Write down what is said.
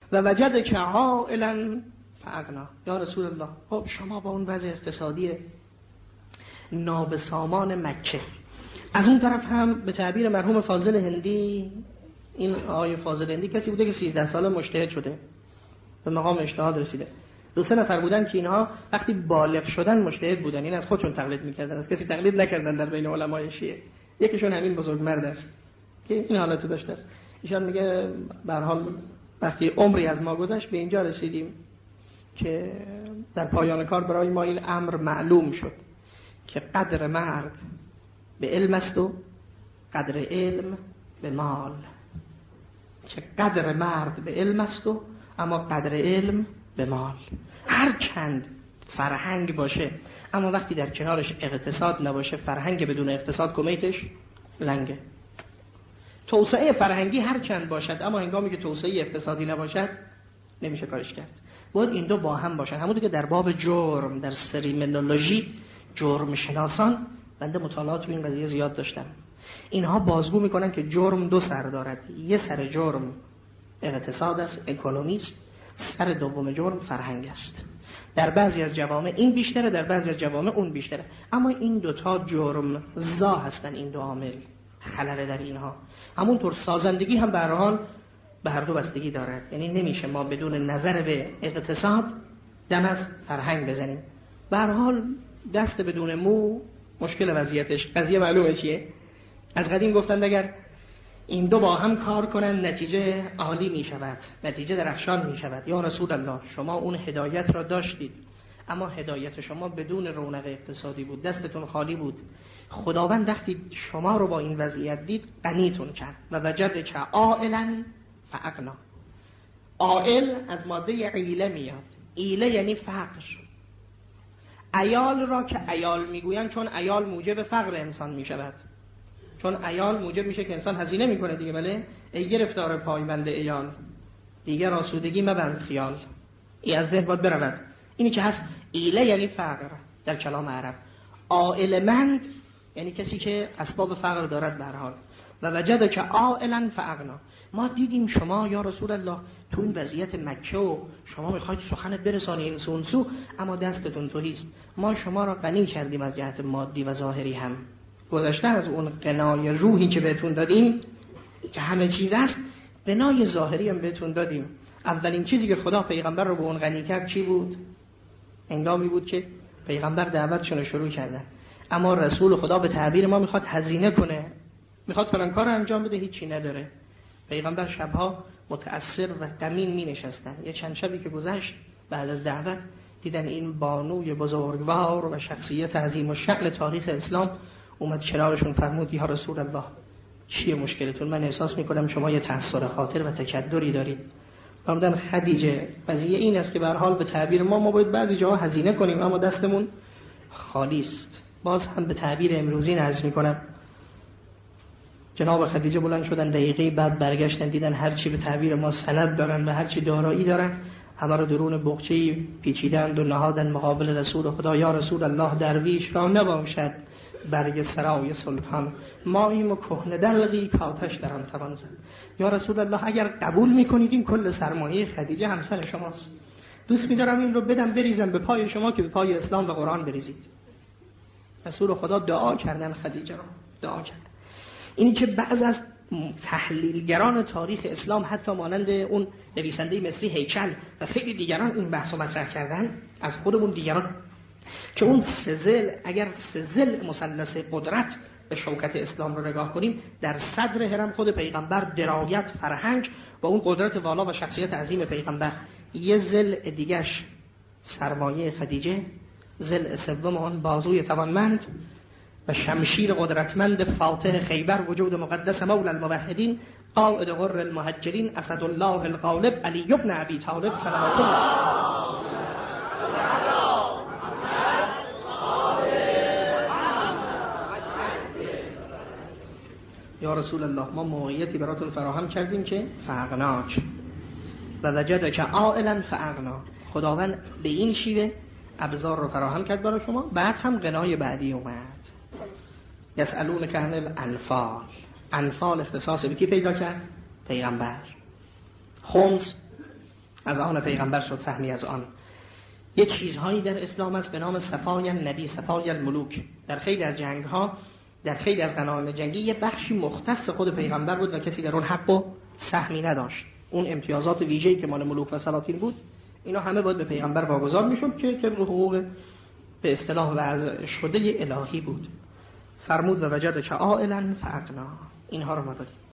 و وجد که عائلا فاغنا. یا رسول الله، خب شما با اون وضع اقتصادی نابسامان مکه، از اون طرف هم به تعبیر مرحوم فاضل هندی، این آقای فاضل هندی کسی بوده که 13 ساله مجتهد شده، به مقام اجتهاد رسیده. 2-3 نفر بودن که اینها وقتی بالغ شدن مجتهد بودن، این از خودشون تقلید میکردن، از کسی تقلید نکردن در بین علمای شیعه. یکیشون همین بزرگمرد است که این حالتو داشته است. ایشان میگه به هر حال وقتی عمری از ما گذشت به اینجا رسیدیم که در پایان کار برای ما این امر معلوم شد که قدر مرد به علم است و قدر علم به مال. که قدر مرد به علم است و اما قدر علم به مال. هر چند فرهنگ باشه اما وقتی در کنارش اقتصاد نباشه، فرهنگ بدون اقتصاد کمیتش لنگه. توسعه فرهنگی هر چند باشد اما هنگامی که توسعه اقتصادی نباشد نمیشه کارش کرد. باید این دو با هم باشن. همونطور که در باب جرم، در سریمنولوژی جرم شناسان، بنده مطالعات رو این قضیه زیاد داشتم، اینها بازگو میکنن که جرم 2 سر دارد. یه سر جرم اقتصاد است، اکونومی است، سر دوم جرم فرهنگ است. در بعضی از جوامع این بیشتره، در بعضی از جوامع اون بیشتره، اما این دوتا جرم زا هستن. این دو عامل خلل در اینها. همونطور سازندگی هم به هر حال به هر دو بستگی دارد. یعنی نمیشه ما بدون نظر به اقتصاد دم از فرهنگ بزنیم. به هر حال دست بدون مو مشکل وضعیتش. قضیه معلومه چیه؟ از قدیم گفتند اگر این دو با هم کار کنن نتیجه عالی می شود، نتیجه درخشان می شود. یا رسول الله، شما اون هدایت را داشتید اما هدایت شما بدون رونق اقتصادی بود، دستتون خالی بود. خداوند وقتی شما رو با این وضعیت دید غنیتون کرد. و وجد که عائلا فاغنا. عائل از ماده عیله میاد. عیله یعنی فقر. عیال را که عیال میگویند چون عیال موجب فقر انسان میشود، چون عیال موجب میشه که انسان هزینه میکنه دیگه. بله، ای گرفتار پایبند عیال دیگه راسودگی مبند خیال. این از ذهن باید برود. اینی که هست عیله یعنی فقر در کلام عرب. عائلمند یعنی کسی که اسباب فقر دارد به هر حال. و وجد که عائلا فاغنا. ما دیدیم شما یا رسول الله تو این وضعیت مکه و شما میخواید سخنت برسانی این سو اون سو اما دستتون توهیست. ما شما را غنی کردیم از جهت مادی و ظاهری هم. گذشته از اون قنای روحی که بهتون دادیم که همه چیز است، قنای ظاهری هم بهتون دادیم. اولین چیزی که خدا پیغمبر رو به اون غنی کرد چی بود؟ هنگامی بود که پیغمبر دعوتشون رو شروع کردن. اما رسول خدا به تعبیر ما میخواد هزینه کنه، میخواد فلان کار انجام بده، هیچی نداره. پیغمبر شبها متأثر و غمین می نشستن. یه چند شبی که گذشت بعد از دعوت دیدن این بانوی بزرگوار و شخصیت عظیم و شأن تاریخ اسلام اومد کنارشون، فرمود یا رسول الله چیه مشکلتون؟ من احساس میکنم شما یه تأثیر خاطر و تکدری دارید. فرمودن خدیجه قضیه این است که به هر حال به تعبیر ما باید بعضی جاها هزینه کنیم اما دستمون خالی است. باز هم به تعبیر امروزی عرض میکنم، جناب خدیجه بلند شدن، دقیقه بعد برگشتن دیدن هرچی به تعبیر ما سند دارن و هرچی دارایی دارن همه رو درون بغچه‌ای پیچیدند و نهادن مقابل رسول خدا. یا رسول الله، درویش را نباشد برگ سرای سلطان، ماییم و کهنه دلقی کاتش در آن توان زد. یا رسول الله اگر قبول میکنید این کل سرمایه خدیجه همسر شماست، دوست می‌دارم این رو بدم بریزم به پای شما که به پای اسلام و قرآن بریزید. رسول خدا دعا کردن خدیجه را، دعا کردن. اینی که بعض از تحلیلگران تاریخ اسلام حتی مانند اون نویسنده مصری هیکل و خیلی دیگران این بحثو مطرح کردن، از خودمون دیگران، که اون سزل، اگر سزل مثلث قدرت به شوکت اسلام رو نگاه کنیم، در صدر هرم خود پیغمبر درایت، فرهنگ و اون قدرت والا و شخصیت عظیم پیغمبر، یه زل دیگش سرمایه خدیجه، زل سوم آن بازوی توانمند و شمشیر قدرتمند فاتح خیبر، وجود مقدس مولا الموحدین، قائد غر المهجرین، اسدالله الغالب، علی بن ابی طالب صلوات الله. یا رسول الله، ما موقعیتی براتون فراهم کردیم که فاغناک و وجد که عائلا فاغنا. خداوند به این شیوه ابزار رو فراهم کرد برای شما. بعد هم غنای بعدی اومد. یسألونک عن الانفال. انفال اختصاص به کی پیدا کرد؟ پیغمبر. خمس از آن پیغمبر شد سهمی از آن. یه چیزهایی در اسلام است به نام صفای النبی، صفای الملوک. در خیلی از جنگ‌ها، در خیلی از غنایم جنگی یه بخشی مختص خود پیغمبر بود و کسی در اون حق و سهمی نداشت. اون امتیازات ویژه‌ای که مال ملوک و سلاطین بود، اینا همه باید به پیغمبر واگذار میشد که طبق حقوق به اصطلاح وضع شده الهی بود. فرمود و وجد که عائلا فاغنا. اینها رو ما دادیم.